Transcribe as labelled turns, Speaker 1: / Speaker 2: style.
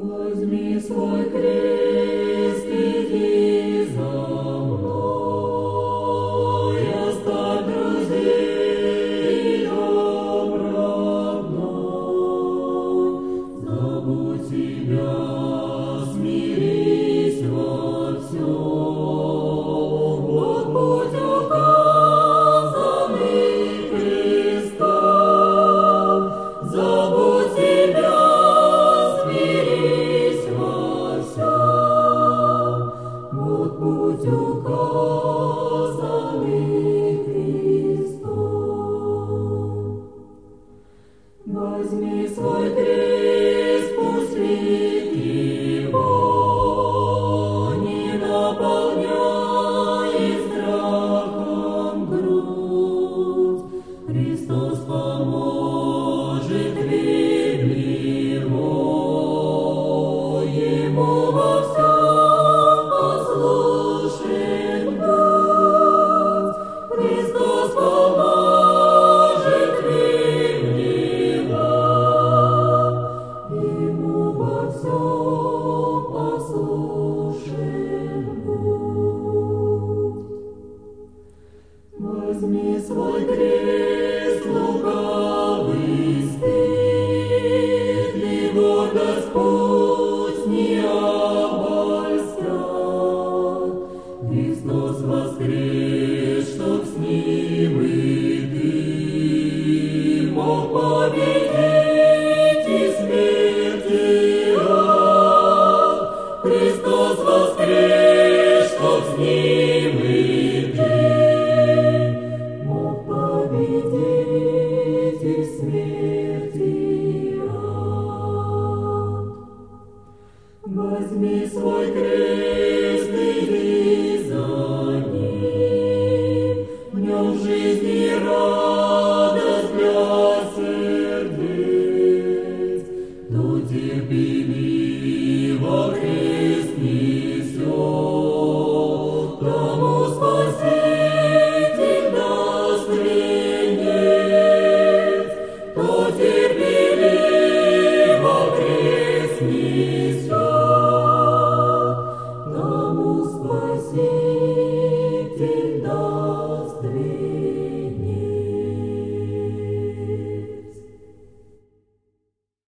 Speaker 1: Возьми свой крест, иди за мной, оставь друзей и дом родной. Забудь себя, смирись во всем, вот путь указанный Христом. Забудь себя, смирись во всем, вот путь указанный Христом. Возьми свой крест, пусть лик его не наполняет страхом грудь. Христос поможет, верь Его, Ему во всем послушен будь. Христос поможет, верь Его, Ему во всем послушен будь. Возьми свой крест, лукавый стыд, и гордость пусть не обольстят. Христос воскрес, чтоб с Ним и ты мог победить и смерть, и ад. Христос воскрес, чтоб с Ним и ты мог победить и смерть, и ад. Возьми свой крест,